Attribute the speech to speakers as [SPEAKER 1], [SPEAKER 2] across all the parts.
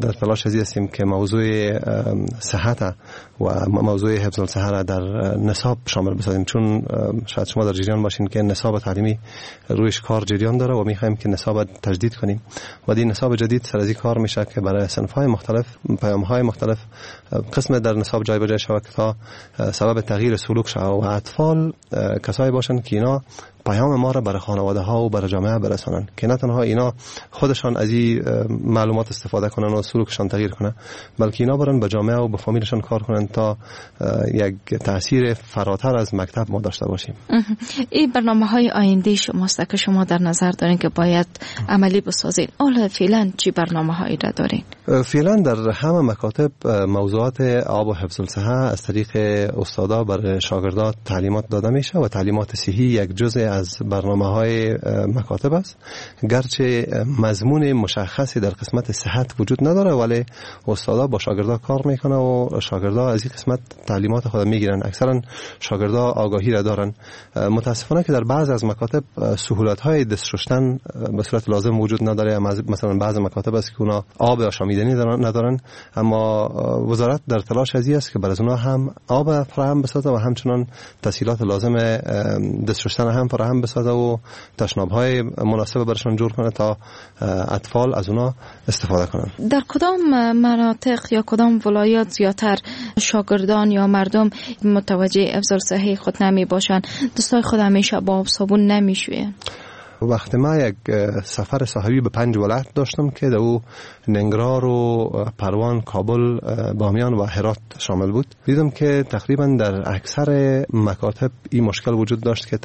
[SPEAKER 1] در تلاش ازی هستیم که موضوع صحت و موضوع حفظ الصحه را در نصاب شامل بسازیم، چون شاید شما در جریان باشین که نصاب تعلیمی رویش کار جریان داره و می‌خوایم که نصاب تجدید کنیم و این نصاب جدید سر از این کار میشه که برای صنف‌های مختلف، پیام‌های مختلف قسم در نصاب جایگزین شود که تا سبب تغییر سلوک شود و اطفال کسایی باشن که اینا پیام ما را برای خانواده ها و برای جامعه برسانن، که نه تنها اینا خودشان از این معلومات استفاده کنن و سلوکشان تغییر کنه، بلکه اینا برن به جامعه و به فامیلشان کار کنن تا یک تأثیر فراتر از مکتب ما داشته باشیم.
[SPEAKER 2] این برنامه‌های آینده شماست که شما در نظر دارین که باید عملی بسازین. حالا فعلا چی برنامه‌هایی را دارین؟
[SPEAKER 1] فعلا در همه مکاتب موضوعات آب و حفظ الصحه از طریق استادا برای شاگردان تعلیمات داده میشه و تعلیمات صحی یک جزء از برنامه‌های مکاتب است، گرچه مضمون مشخصی در قسمت صحت وجود نداره، ولی استادا با شاگردان کار میکنه و شاگردان از این قسمت تعلیمات خود میگیرن. اکثرا شاگردان آگاهی را دارن. متاسفانه که در بعض از مکاتب سهولت‌های دست شستن به صورت لازم وجود نداره. مثلا بعض مکاتب است که اونا آب آشامیدنی ندارن، اما وزارت در تلاش ازی است که برای اونا هم آب فراهم بسازه و همچنان تسهیلات لازم دست شستن هم فراهم بسازه و تشناب‌های مناسب برشان جور کنه تا اطفال از اونا استفاده کنن.
[SPEAKER 2] در کدام مناطق یا کدام ولایات زیاتر شاگردان یا مردم متوجه حفظ الصحه خود نمی باشند؟ دستای خود همیشه با آب صابون نمیشویند.
[SPEAKER 1] وقتی ما یک سفر صحابی به 5 ولایت داشتم که در او ننگرهار و پروان، کابل، بامیان و هرات شامل بود، دیدم که تقریبا در اکثر مکاتب این مشکل وجود داشت که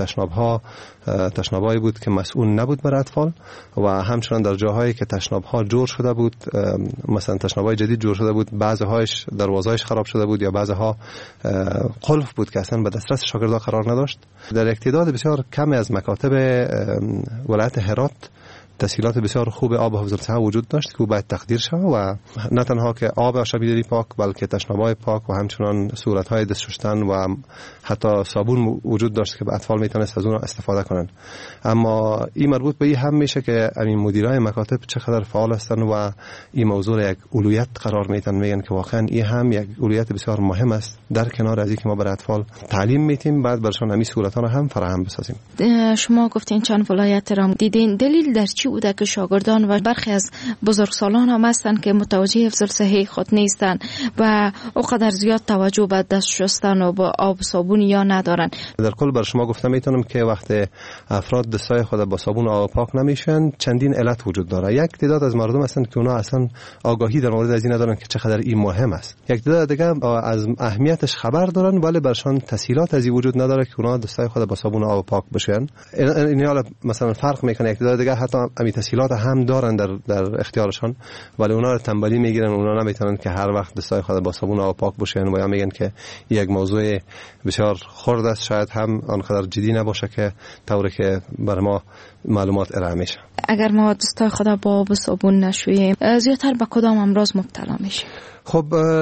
[SPEAKER 1] تشنابایی بود که مسئول نبود برای اطفال و همچنان در جاهایی که تشنابها جور شده بود، مثلا تشنابای جدید جور شده بود، بعضی‌هاش دروازه‌هاش خراب شده بود یا بعضی‌ها قلف بود که اصلا به دسترس شاگردان قرار نداشت. در تعداد بسیار کمی از مکاتب ولایت هرات تسهیلات بسیار خوب آب و حفظ الصحه وجود داشت که باید تقدیر شود و نه تنها که آب آشامیدنی پاک بلکه تشناب‌های پاک و همچنان صورت‌های دست شستن و حتی صابون وجود داشت که اطفال میتونست از اون استفاده کنن. اما این مربوط به این هم میشه که این مدیرای مکاتب چقدر فعال هستن و این موضوع یک اولویت قرار میدن، میگن که واقعا این هم یک اولویت بسیار مهم است. در کنار از اینکه ما برای اطفال تعلیم میتیم، بعد برشان همین سهولت‌ها رو هم فراهم بسازیم. شما
[SPEAKER 2] گفتین چند ولایت را دیدین، دلیل در چی بوده که شاگردان و برخی از بزرگسالان هم هستند که متوجه حفظ الصحه خود نیستند و اوقدر زیاد توجه به دست شستن و با آب صابون یا ندارن؟
[SPEAKER 1] در کل بر شما گفتم میتونم که وقتی افراد دستای خود با صابون و آب پاک نمیشن چندین علت وجود داره. یک تعداد از مردم هستن که اونا اصلا آگاهی در مورد از این ندارن که چقدر این مهم است. یک تعداد دیگه از اهمیتش خبر دارن ولی برشان تسهیلات از این وجود نداره که اونا دستای خود با صابون و آب پاک بشن. این حالا مثلا فرق میکنه. یک تعداد دیگه حتی همین تسهیلات هم دارن در اختیارشان ولی اونا رو تنبلی میگیرن، اونا نمیتونن که هر وقت دستای خود با صابون و آب پاک بشن و یا میگن که یک موضوع بسیار خرد است، شاید هم آنقدر جدی نباشه که طوری که بر ما معلومات ارائه میشه.
[SPEAKER 2] اگر ما دستای خود با آب و صابون نشوییم زیادتر به کدام امراض مبتلا میشیم؟
[SPEAKER 1] خب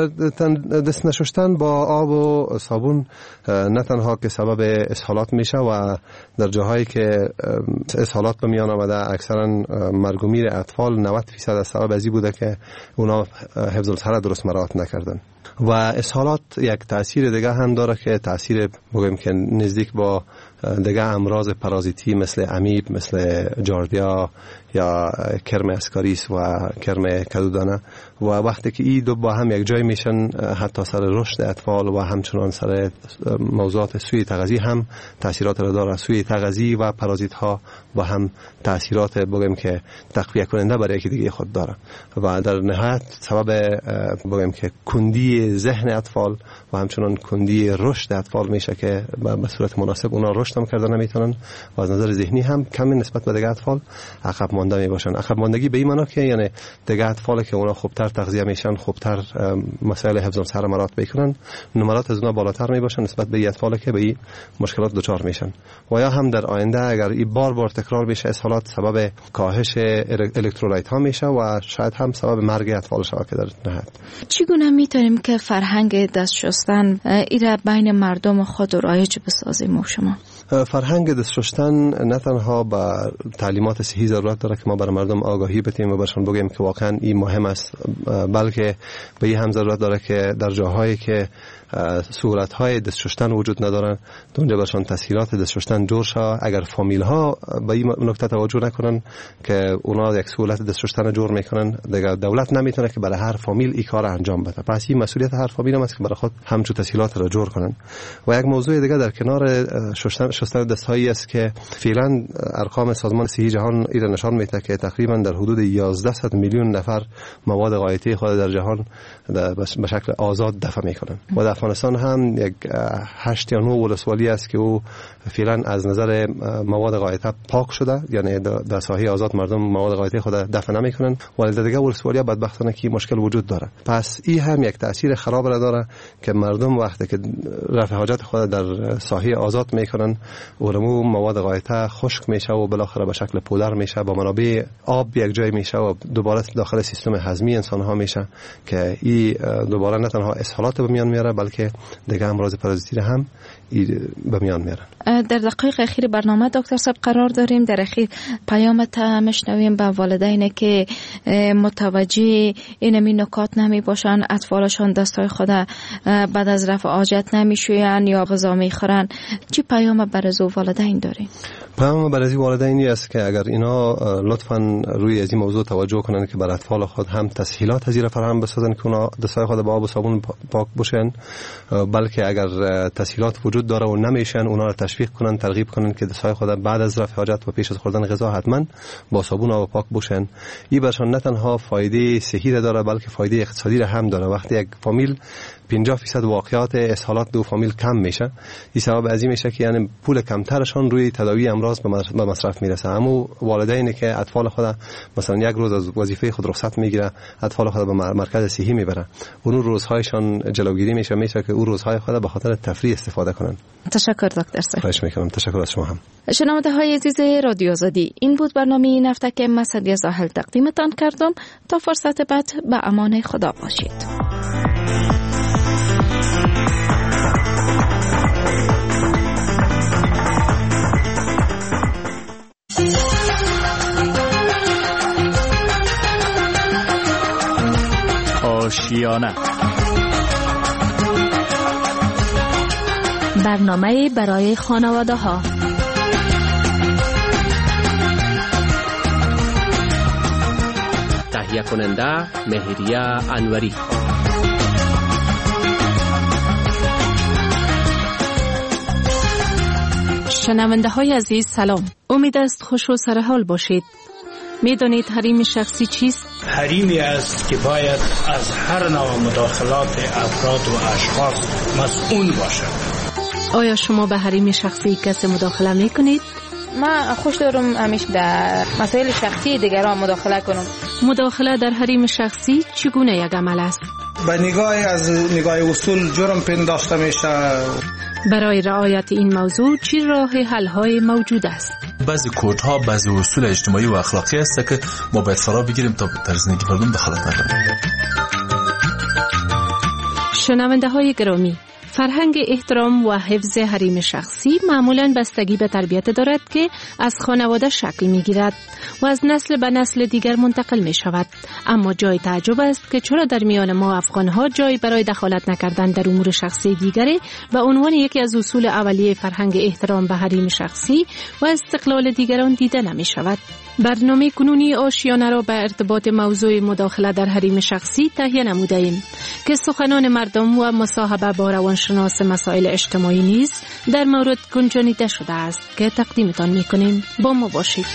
[SPEAKER 1] دست نشستن با آب و صابون نه تنها که سبب اسهالات میشه و در جاهایی که اسهالات به میان آمده اکثرا مرگ و میر اطفال 90% از سبب ازی بوده که اونا حفظ الصحه درست مراعات نکردن. و اسهالات یک تأثیر دیگه هم داره که تأثیر بگویم که نزدیک با دیگه امراض پارازیتی مثل امیب، مثل جاردیا یا کرم اسکاریس و کرم کدودانه و وقتی که این دو با هم یک جای میشن حتی سر رشد اطفال و همچنان سر موضوعات سوی تغذیه هم تأثیرات را داره. سوی تغذیه و پارازیت ها با هم تأثیرات بگویم که تقویت کننده برای یکی دیگه خود داره و در نهایت سبب بگویم که کندی ذهن اطفال و همچنان کندی رشد اطفال میشه که به صورت مناسب اونا رشد هم کردن نمیتونن و از نظر ذهنی هم کمی نسبت به دیگه اطفال عقب مانده میباشن. عقب ماندگی به این معنی که یعنی دیگه اطفالی که اونا خوبتر تغذیه میشن، خوبتر مسائل حفظ الصحه مراعات میکنن، نمرات از اونا بالاتر میباشن نسبت به اطفالی که به این مشکلات دچار میشن. و یا هم در آینده اگر این بار تکرار بشه اسهالات سبب کاهش الکترولایت ها میشه و شاید هم سبب مرگ اطفال شود که در نهایت.
[SPEAKER 2] چگونه میتونیم که فرهنگ دست شستن ایره بین مردم خود رایج بسازیم شما؟
[SPEAKER 1] فرهنگ دست شستن نه تنها به تعلیمات صحی ضرورت داره که ما برای مردم آگاهی بدیم و برشان بگیم که واقعا این مهم است، بلکه به این هم ضرورت داره که در جاهایی که سهولت‌های دست شستن وجود ندارن اونجا برشان تسهیلات دست شستن جور شه. اگر فامیل ها به این نکته توجه نکنن که اونا یک سهولت دست شستن جور میکنن، دیگه دولت نمیتونه که برای هر فامیل این کار انجام بده. پس این مسئولیت هر فامیل است که برای خود همچون تسهیلات را جور کنن. و یک موضوع دیگه در کنار شستن دستهایی است که فعلا ارقام سازمان صحی جهان ایران نشان میده که تقریبا در حدود 11 میلیون نفر مواد غایطی خود در جهان به شکل آزاد دفع میکنن. و در افغانستان هم یک 8 یا 9 ولسوالی است که او فعلا از نظر مواد غایطه پاک شده، یعنی در ساحه آزاد مردم مواد غایطی خود دفع نمیکنن، ولی دیگه ولسوالی بدبختانه که مشکل وجود داره. پس این هم یک تاثیر خراب را داره که مردم وقتی که رفع حاجت خود در ساحه آزاد میکنن اونمو مواد غایطه خشک میشه و بالاخره به شکل پودر میشه، با منابع آب یک جای میشه و دوباره داخل سیستم هضمی انسان ها میشه که این دوباره نه تنها اسهالات به میان میاره بلکه دیگه امراض پارازیتی هم به میان میارن.
[SPEAKER 2] در دقایق اخیر برنامه دکتر صاحب قرار داریم. در اخیر پیامت میشنویم به والدین که متوجه اینمی نکات نمی باشن، اطفالشان دستای خود بعد از رفع حاجت نمیشوین یا غذا میخورن، چی پیام برای والدین داریم؟
[SPEAKER 1] پیام برای والدینی است که اگر اینا لطفاً روی از این موضوع توجه کنن که بر اطفال خود هم تسهیلات هزینه فراهم بسازن که اونا دستای خود با آب و صابون پاک باشن، بلکه اگر تسهیلات وجود داره و نمیشن اونا رو تشویق کنن، ترغیب کنن که دستای خود بعد از رفع حاجت و پیش از خوردن غذا حتما با صابون و پاک باشن. این برشان نه تنها فایده صحی داره بلکه فایده اقتصادی هم داره. وقتی یک فامیل 50% واقعات اسهالات دو فامیل کم میشه، این سبب از این میشه که یعنی پول کمترشان روی تداوی امراض به مصرف میرسه. اما والدینی که اطفال خود مثلا یک روز از وظیفه خود رخصت میگیره، اطفال خود به مرکز صحی میبره، اون روزهایشان جلوگیری میشه که اون روزهای خود به خاطر تفریح استفاده کنن.
[SPEAKER 2] تشکر دکتر صاحب.
[SPEAKER 1] خواهش میکنم. تشکر از شما هم.
[SPEAKER 2] شنونده های عزیز رادیو آزادی، این بود برنامه این هفته که من سعدیه زاهل تقدیمتان کردم. تا فرصت بعد به امان خدا باشید.
[SPEAKER 3] آشیانه،
[SPEAKER 4] برنامه برای خانواده ها.
[SPEAKER 3] تهیه کننده مهریه انوری.
[SPEAKER 4] شنونده های عزیز سلام، امید است خوش و سرحال باشید. میدانید حریم شخصی چیست؟
[SPEAKER 5] حریمی است که باید از هر نوع مداخلات افراد و اشخاص مسئول باشد.
[SPEAKER 4] آیا شما به حریم شخصی کسی مداخله میکنید؟
[SPEAKER 2] من خوش دارم همیشه در مسائل شخصی دیگران مداخله کنم.
[SPEAKER 4] مداخله در حریم شخصی چگونه یک عمل است؟
[SPEAKER 5] به نگاه اصول جرم پنداشته میشه.
[SPEAKER 4] برای رعایت این موضوع چی راه حل های موجود است؟
[SPEAKER 6] بعضی کودها بعضی اصول اجتماعی و اخلاقی است که ما باید فرا بگیریم تا در زندگی مردم دخالت نکنیم.
[SPEAKER 4] شنونده های گرامی، فرهنگ احترام و حفظ حریم شخصی معمولاً بستگی به تربیت دارد که از خانواده شکل می گیرد و از نسل به نسل دیگر منتقل می شود. اما جای تعجب است که چرا در میان ما افغان‌ها جای برای دخالت نکردن در امور شخصی دیگری به عنوان یکی از اصول اولیه فرهنگ احترام به حریم شخصی و استقلال دیگران دیده نمی شود. برنامه کنونی آشیانه را به ارتباط موضوع مداخله در حریم شخصی تهیه نموده ایم که سخنان مردم و مصاحبه با روانشناس مسائل اجتماعی نیز در مورد گنجانیده شده است که تقدیمتان می‌کنیم. با ما باشید.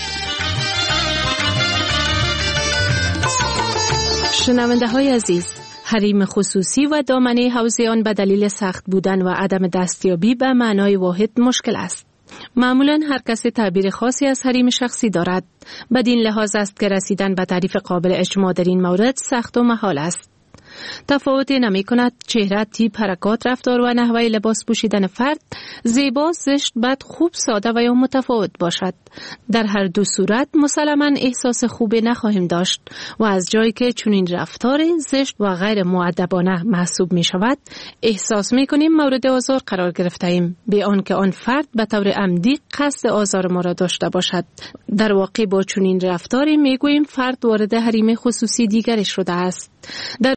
[SPEAKER 4] شنونده های عزیز، حریم خصوصی و دامنه حوزه آن به دلیل سخت بودن و عدم دستیابی به معنای واحد مشکل است. معمولاً هر کسی تعبیر خاصی از حریم شخصی دارد. بدین لحاظ است که رسیدن به تعریف قابل اجماع در این مورد سخت و محال است. تفاوتی نمی کند چهره، تیپ، حرکات، رفتار و نحوه لباس پوشیدن فرد زیبا، زشت، بد، خوب، ساده و یا متفاوت باشد. در هر دو صورت مسلماً احساس خوبی نخواهیم داشت و از جایی که چنین رفتار زشت و غیر مؤدبانه محسوب می شود، احساس می کنیم مورد آزار قرار گرفته ایم، به آنکه آن فرد به طور عمدی قصد آزار ما را داشته باشد. در واقع با چنین رفتاری می گوییم فرد وارد حریم خصوصی دیگری شده است. در